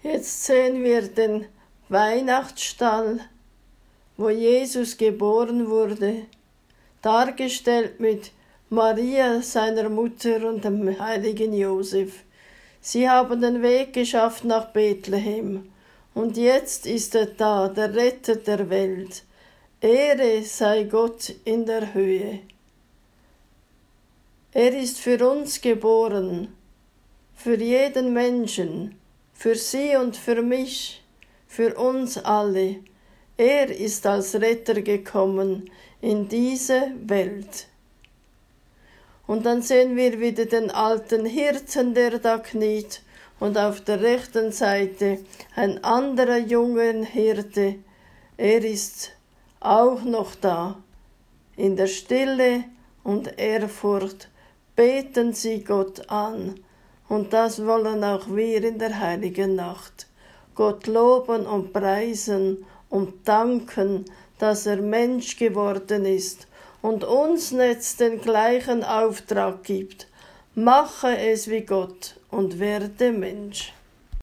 Jetzt sehen wir den Weihnachtsstall, wo Jesus geboren wurde, dargestellt mit Maria, seiner Mutter, und dem heiligen Josef. Sie haben den Weg geschafft nach Bethlehem. Und jetzt ist er da, der Retter der Welt. Ehre sei Gott in der Höhe. Er ist für uns geboren, für jeden Menschen, für Sie und für mich, für uns alle. Er ist als Retter gekommen in diese Welt. Und dann sehen wir wieder den alten Hirten, der da kniet, und auf der rechten Seite ein anderer junger Hirte. Er ist auch noch da. In der Stille und Ehrfurcht beten sie Gott an. Und das wollen auch wir in der heiligen Nacht. Gott loben und preisen und danken, dass er Mensch geworden ist und uns jetzt den gleichen Auftrag gibt. Mache es wie Gott und werde Mensch.